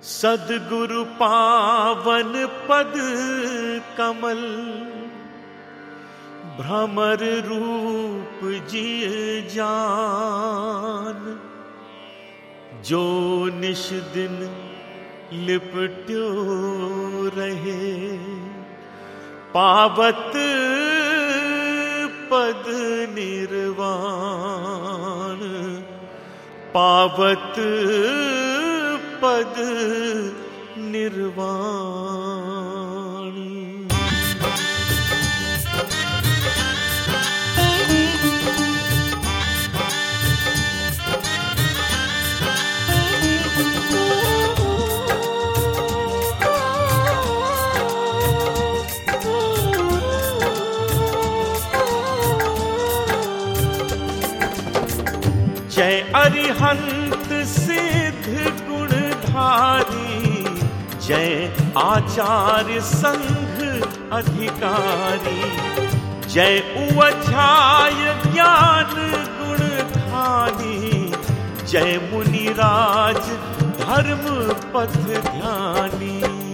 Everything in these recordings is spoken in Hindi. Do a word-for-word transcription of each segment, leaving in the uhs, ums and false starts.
सद्गुरु पावन पद कमल, भ्रमर रूप जिय जान। जो निश दिन लिपट्यो रहे, पावत पद निर्वाण। पावत पद निर्वाण। जय अरिहंत सिद्ध गुणधारी, जय आचार्य संघ अधिकारी। जय उवध्याय ज्ञान गुणखानी, जय मुनिराज धर्म पथ ध्यानी।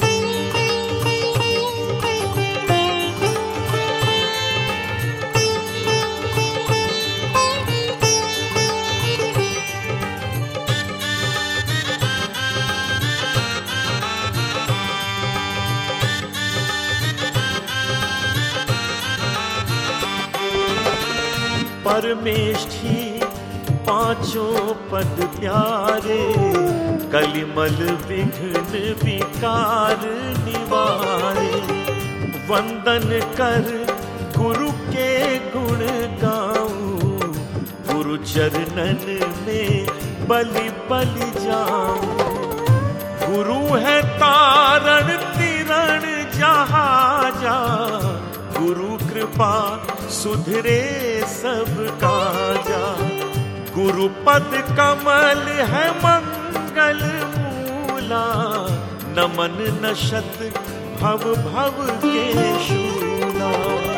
परमेष्ठी पांचों पद प्यारे, कलिमल विघ्न विकार निवारे। वंदन कर गुरु के गुण गाऊं, गुरु चरणन में बलि बलि जाऊं। गुरु है तारण तिरण जहाजा, गुरु कृपा सुधरे सब काजा। गुरु पद कमल है मंगल मूला, नमन नशत भव भव के शूला।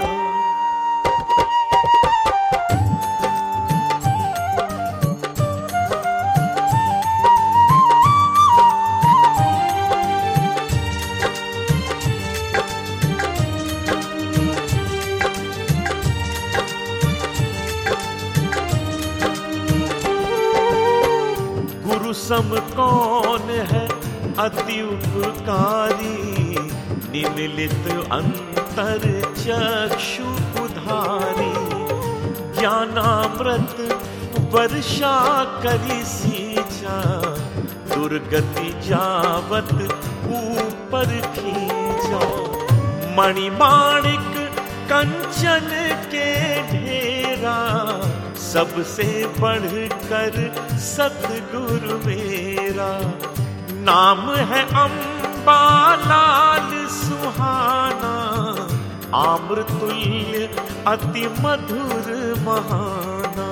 सम कौन है अति उपकारी, निमिलित अंतर चक्षु उधारी। ज्ञानामृत वर्षा करी सींचा, दुर्गति जावत ऊपर खींचा। मणिमाणिक कंचन के ढेरा, सबसे बढ़कर सतगुरु मेरा। नाम है अम्बालाल सुहाना, आम्रतुल्य अति मधुर महाना।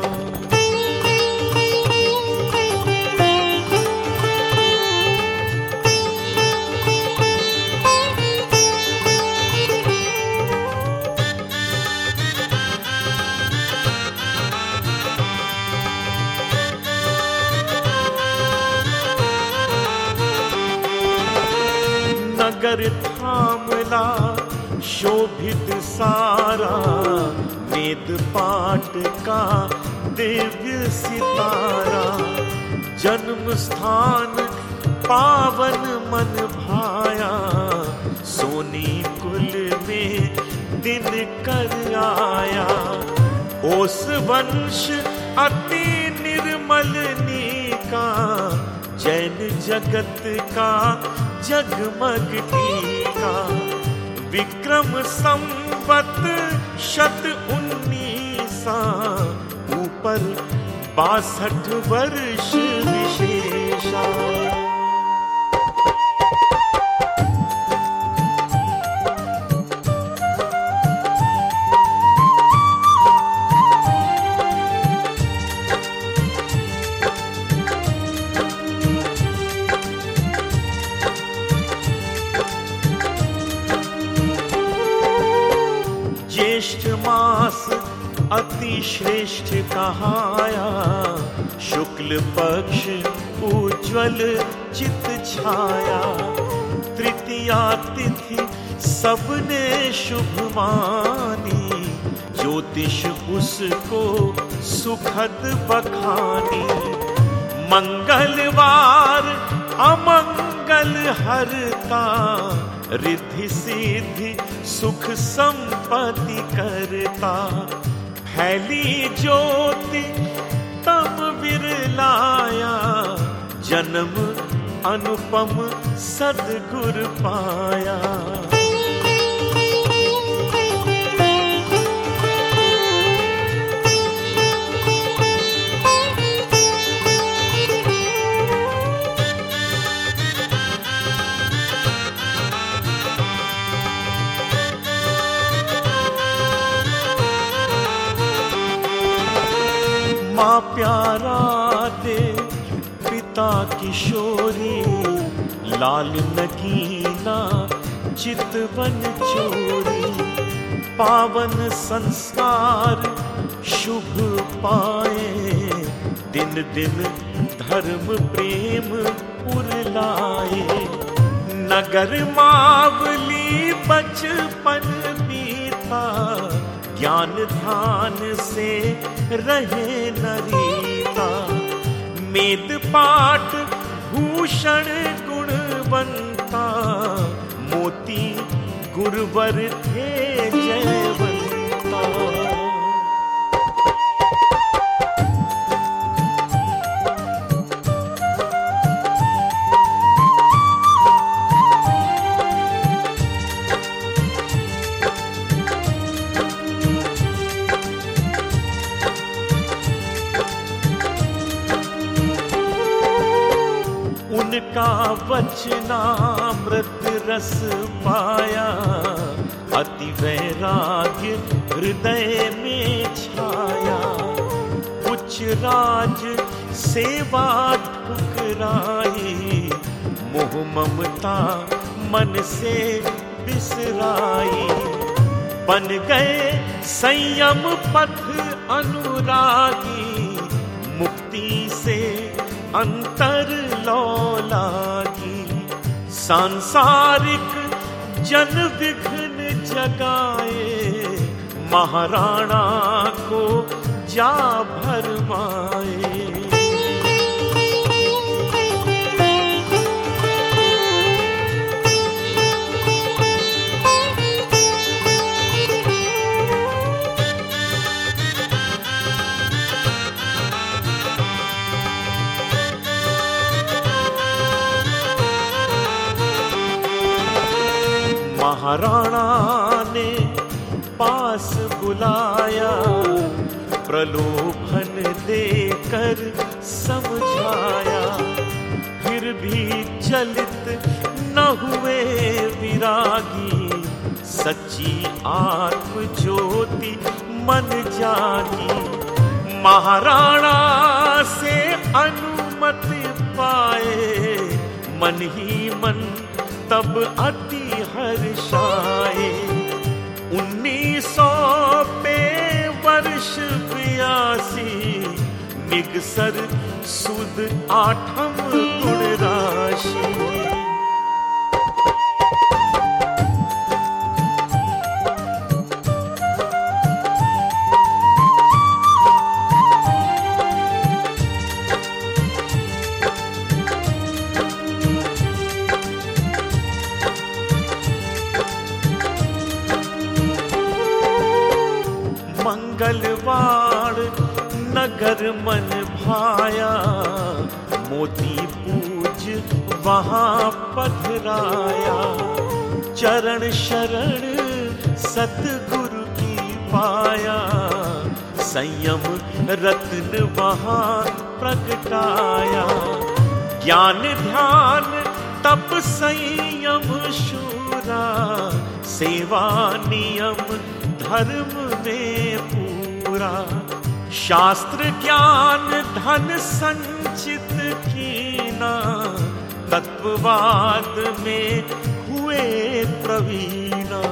नगर थामला शोभित सारा, वेद पाठ का दिव्य सितारा। जन्म स्थान पावन मन भाया, सोनी कुल में दिन कर आया। ओस वंश अति निर्मल नीका, जैन जगत का जगमग टीका। विक्रम संवत शत उन्नीसा, ऊपर बासठ वर्ष विशेषा। ज्येष्ठ मास अति श्रेष्ठ कहाया, शुक्ल पक्ष उज्ज्वल चित छाया। तृतीया तिथि सबने शुभ मानी, ज्योतिष उसको सुखद बखानी। मंगलवार अमंगल हरता, रिद्धि सिद्धि सुख संपत्ति करता। फैली ज्योति तम विरलाया, जन्म अनुपम सद्गुर पाया। माँ प्यारा दे पिता किशोरी, लाल नगीना चितवन चोरी। पावन संस्कार शुभ पाए, दिन दिन धर्म प्रेम उरलाए। नगर मावली बचपन बीता, ज्ञान ध्यान से रहे नरीता। मेद पाठ भूषण गुणवंता, मोती गुरुवर थे जयवंता। उनका वचनामृत रस पाया, अति वैराग्य हृदय में छाया। उच्च राज सेवा ठुकराई, मोह ममता मन से बिसराई। बन गए संयम पथ अनुरागी, मुक्ति से अंतर लौलागी। सांसारिक जन विघ्न जगाए, महाराणा को जा भरमाए। महाराणा ने पास बुलाया, प्रलोभन देकर समझाया। फिर भी चलित न हुए विरागी, सच्ची आत्म ज्योति मन जागी। महाराणा से अनुमति पाए, मन ही मन तब अति हर्षाए। उन्नीस सौ पे वर्ष बयासी, निगसर सुद आठम गुण राशि। मंगलवार नगर मन भाया, मोती पूज वहाँ पधराया। चरण शरण सतगुरु की पाया, संयम रत्न वहाँ प्रगटाया। ज्ञान ध्यान तप संयम शूरा, सेवा नियम धर्म में पूरा। शास्त्र ज्ञान धन संचित कीना, तत्ववाद में हुए प्रवीणा।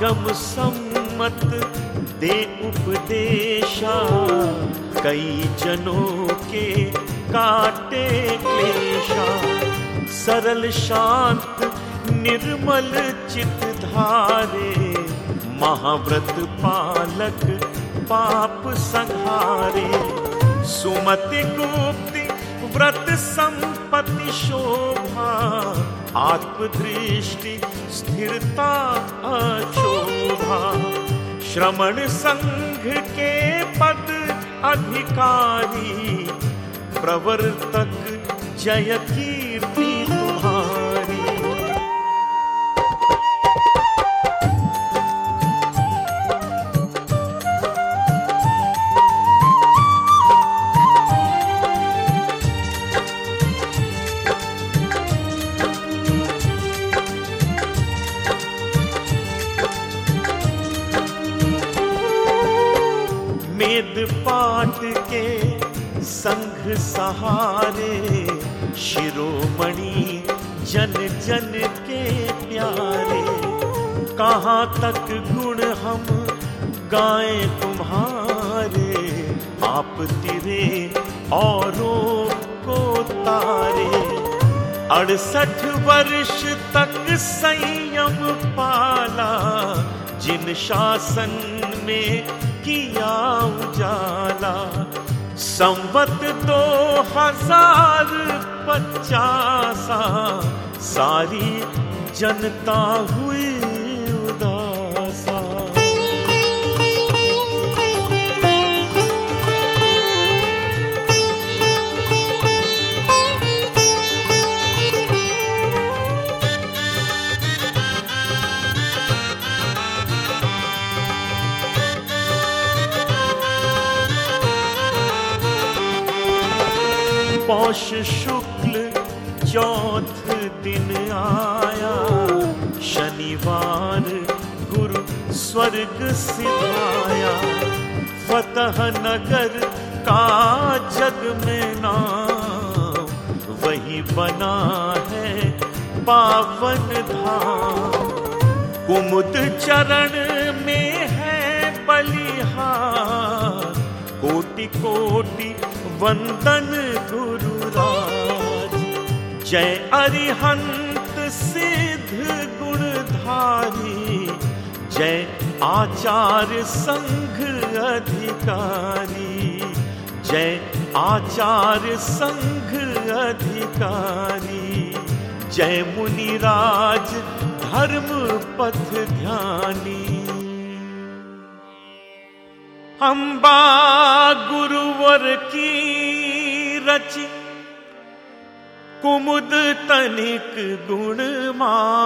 आगम सम्मत दे उपदेशा, कई जनों के काटे क्लेशा। सरल शांत निर्मल चित धारे, महाव्रत पालक पाप संहारे। सुमति गुप्ति व्रत संपत्ति शोभा, आत्मदृष्टि स्थिरता अशोभा। श्रमण संघ के पद अधिकारी, प्रवर्तक जय कीर्ति तुम्हारी। वेद पाठ के संघ सहारे, शिरोमणि जन जन के प्यारे। कहाँ तक गुण हम गाएं तुम्हारे, आप तिरे औरों को तारे। अड़सठ वर्ष तक संयम पाला, जिन शासन में किया उजाला। संवत दो हजार पचासा, सारी जनता हुई उदासा। पौष शुक्ल चौथ दिन आया, शनिवार गुरु स्वर्ग सिधाया। फतह नगर का जग में नाम, वही बना है पावन धाम। कुमुद चरण में है बलिहार, कोटि कोटि वंदन गुरुराज। जय अरिहंत सिद्ध गुणधारी, जय आचार्य संघ अधिकारी। जय आचार्य संघ अधिकारी, जय मुनिराज धर्म पथ ध्यानी। अम्बा गुरुवर की रचि, कुमुद तनिक गुणमाल।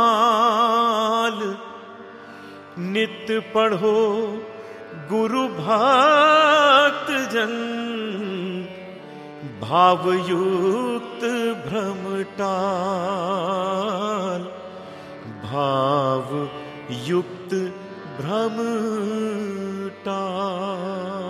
नित पढ़ो गुरु भक्त जन, भावयुक्त भ्रमटाल। भाव युक्त भ्रमटाल।